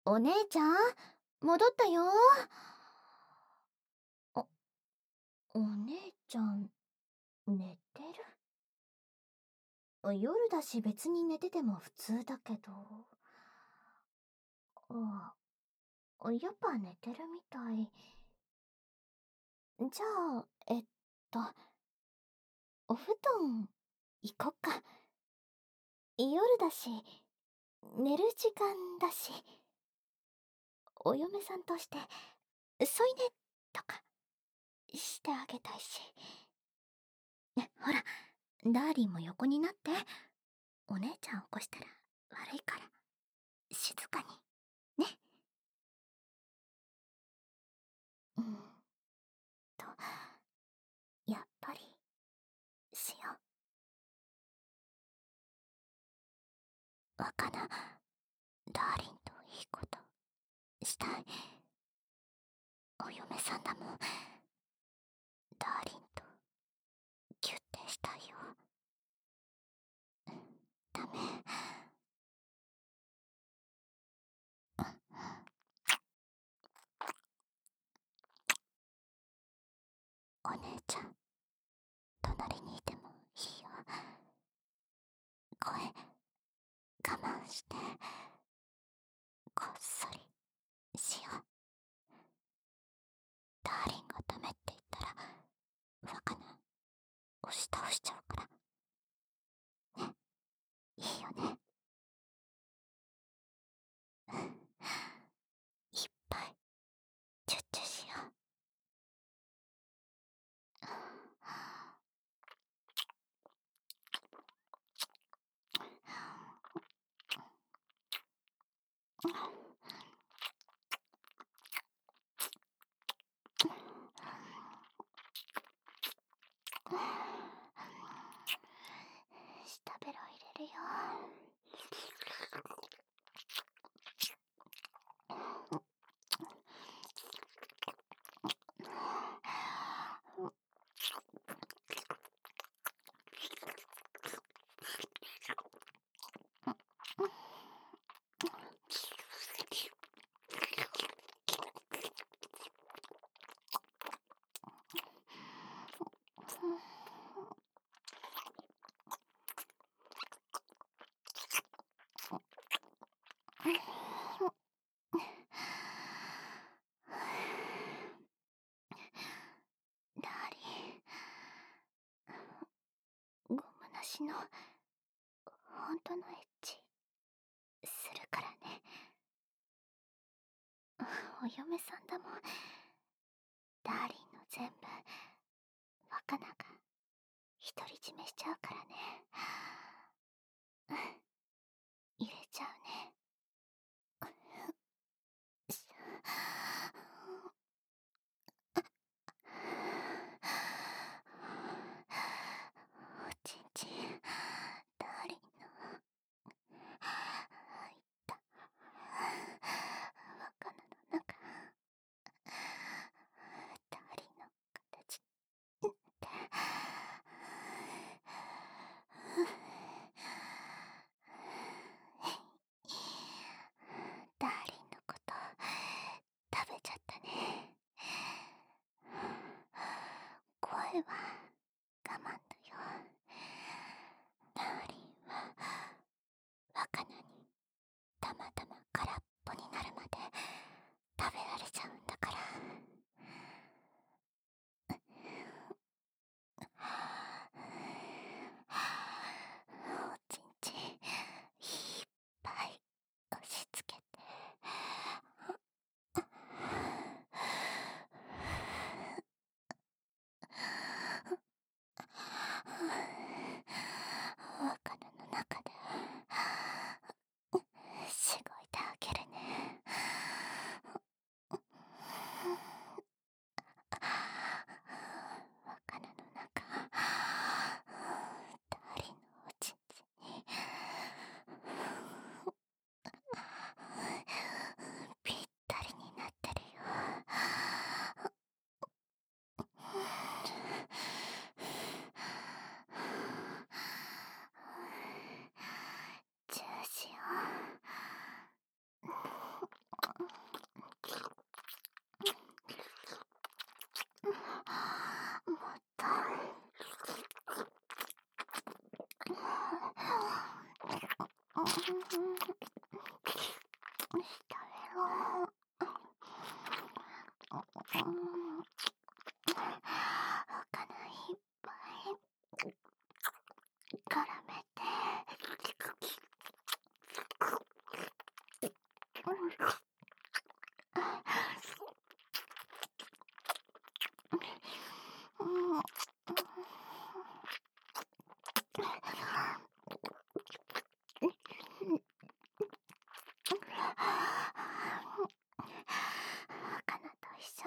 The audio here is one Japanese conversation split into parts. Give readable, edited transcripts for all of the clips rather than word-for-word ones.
お姉ちゃん、戻ったよ。お、お姉ちゃん、寝てる？夜だし別に寝てても普通だけど。やっぱ寝てるみたい。じゃあ、お布団、行こっか。夜だし、寝る時間だし、お嫁さんとして、添い寝とか、してあげたいし。ね、ほら、ダーリンも横になって。お姉ちゃん起こしたら悪いから、静かに。ね。と、やっぱり、しよう。若菜、ダーリンといいことしたい。お嫁さんだもん。ダーリンとギュッてしたいよ。ダメ。お姉ちゃん、隣にいてもいいよ。声我慢して、こっそりしよう。ダーリンがダメって言ったら、若菜押し倒しちゃうから。ね、いいよね。いっぱいチュッチュしよう。舌ベロ入れるよ。ダーリン、ゴムなしの本当のエッチするからね。お嫁さんだもん。ダーリンの全部若菜が独り占めしちゃうからね。入れちゃうね。おちんちん、ダーリンの入った若菜の中、ダーリンの形ってダーリンのこと食べちゃったね。声は我慢だよ。ダーリンは若菜にたまたま空っぽになるまで食べられちゃうんだから。おちんちんいっぱい押し付けて。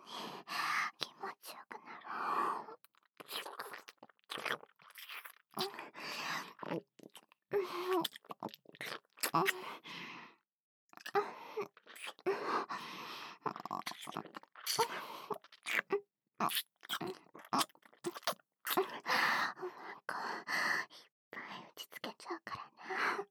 気持ちよくな落ち着けちゃうからね。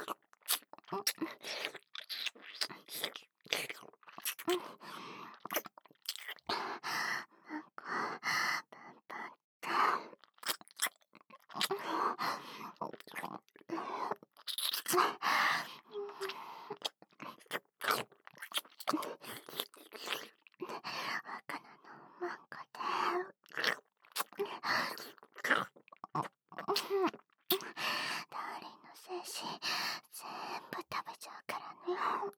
ダーリンの精子全部食べちゃうからね。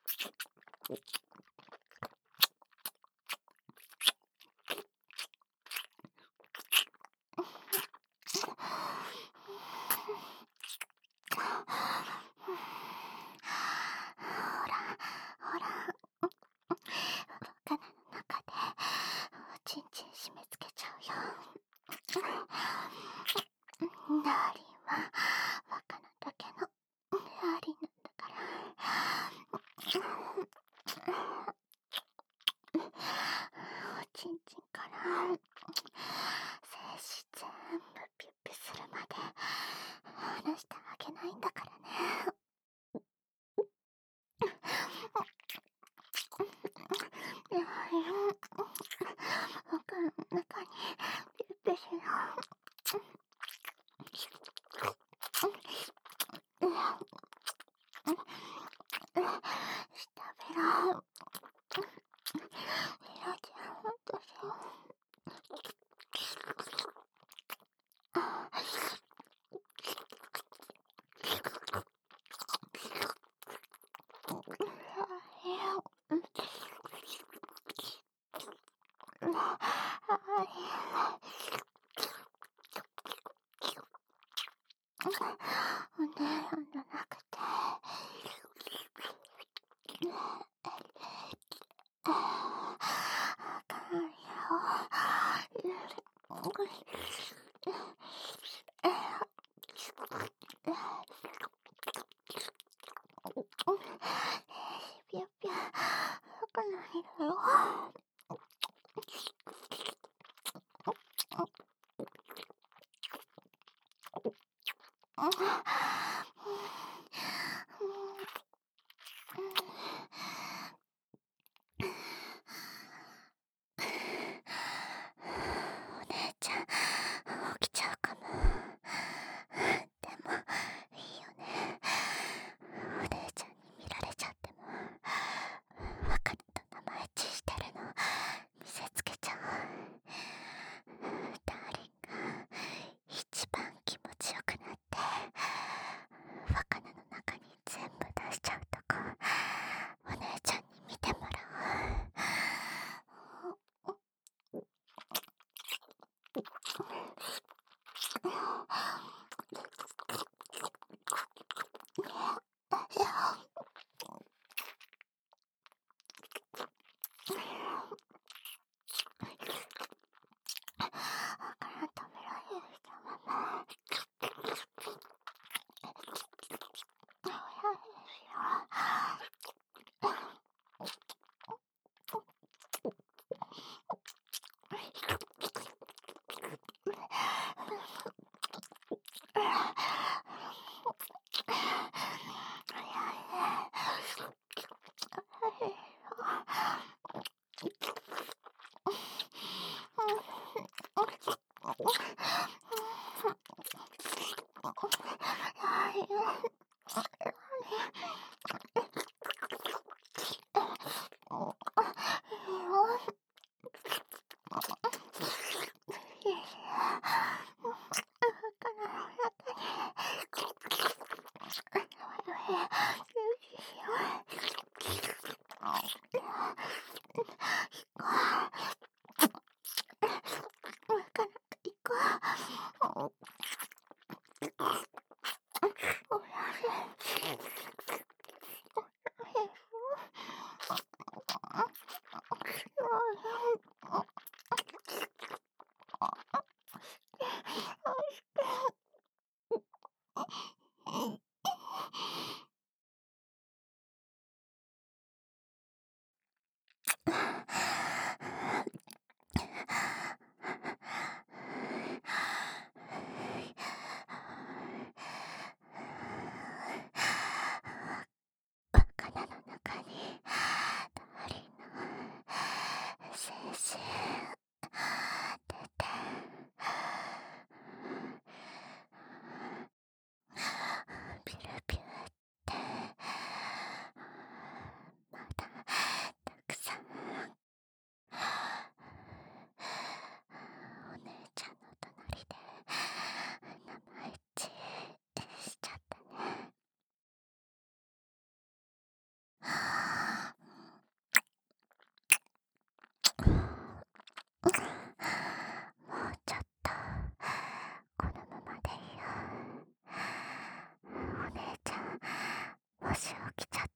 ほらほら、バカナの中でおちんちん締め付けちゃうよ。ダーリンはバカナだけのダーリンなんだから。おちんちんから精子全部ピュッピュするまで離してあげないんだからね。ダーリン、バカナの中にピュッピュしよう。したべろ。ミラちゃん、ほんとしよう。お姉さんじゃなくて、あかんよ。ぴゅぴゅ、よくないだよ。お姉ちゃん起きちゃうかも。でもいいよね。お姉ちゃんに見られちゃってもわかると名前ちしてるの見せつけちゃう。ダーリンが一番気持ちよくなって魚の中に鳥の精子出て、ピルピューってまだたくさんお姉ちゃんの隣で生エッチしちゃったね。もうちょっとこのままでいいよ。お姉ちゃんもし起きちゃっ